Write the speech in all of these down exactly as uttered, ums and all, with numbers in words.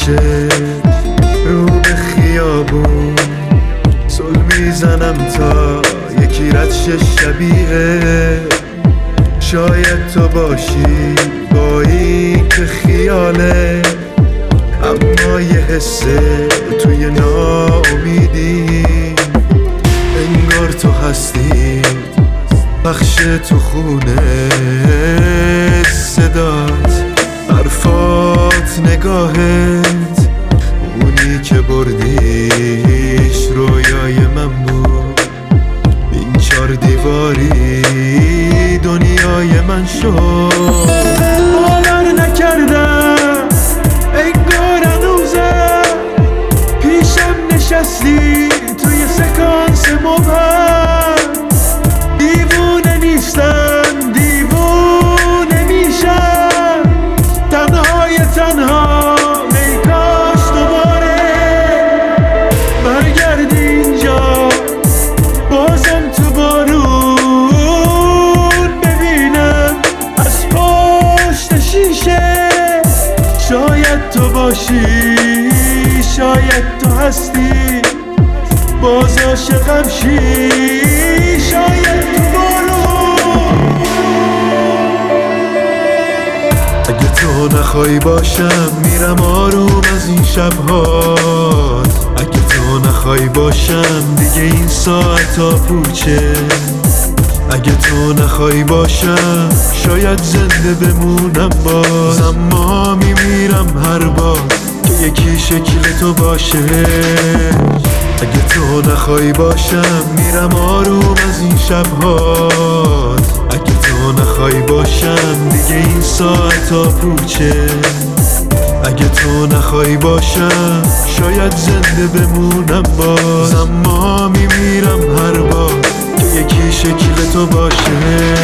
میشه رو به خیابون، سل میزنم تا یکی رد شه شبیه. شاید تو باشی با این که خیاله، اما یه حسه توی ناامیدی، انگار تو هستی پخش تو خونه، صدات، حرفات، نگاهت، اونی که بردیش رویای من بود. این چار دیواری دنیای من شد. باور نکردم انگار هنوزم پیشم نشستی توی سکانس مبهم. دیوونه نیستم، دیوونه میشم، تنهای تنها. ای کاش دوباره برگردی اینجا، بازم تو بارون ببینم از پشت شیشه. شاید تو باشی، شاید تو هستی، باز عاشقم شی. شاید تو بارون، اگه تو نخوای باشم میرم آروم از این شبهات. اگه تو نخوای باشم دیگه این ساعتا پوچه. اگه تو نخوای باشم شاید زنده بمونم باز، اما میمیرم هر بار که یکی شکل تو باشه. اگه تو نخوای باشم میرم آروم از این شبهات. اگه تو نخوای باشم دیگه این ساعتا پوچه. اگه تو نخوای باشم شاید زنده بمونم باز، اما میمیرم هر بار که یکی شکل تو باشه.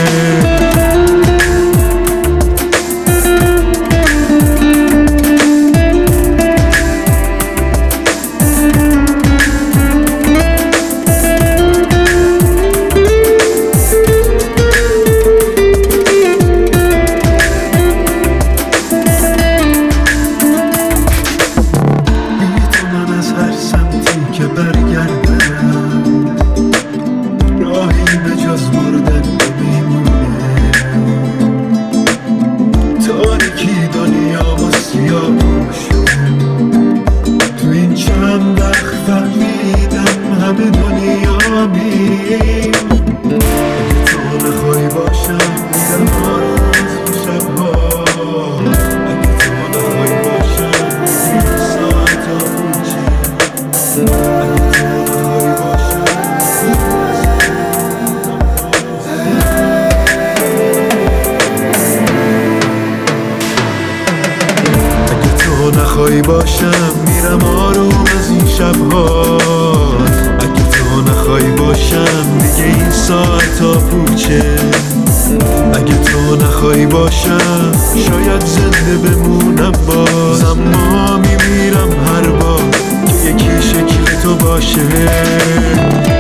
راهی به جز مردن نمیمونه، تاریکی دنیا با سیاه پوشونه. تو این چند وقت فهمیدم همه دنیا میم. اگه تو نخوای باشم میرم آروم از این شبها. اگه تو نخوای باشم این ساعتا پوچه. اگه تو نخوای باشم نخوای باشم میرم آروم از این شبهات. اگه تو نخوای باشم دیگه این ساعتا پوچه. اگه تو نخوای باشم شاید زنده بمونم باز، اما میمیرم هر بار که یکی شکل تو باشه.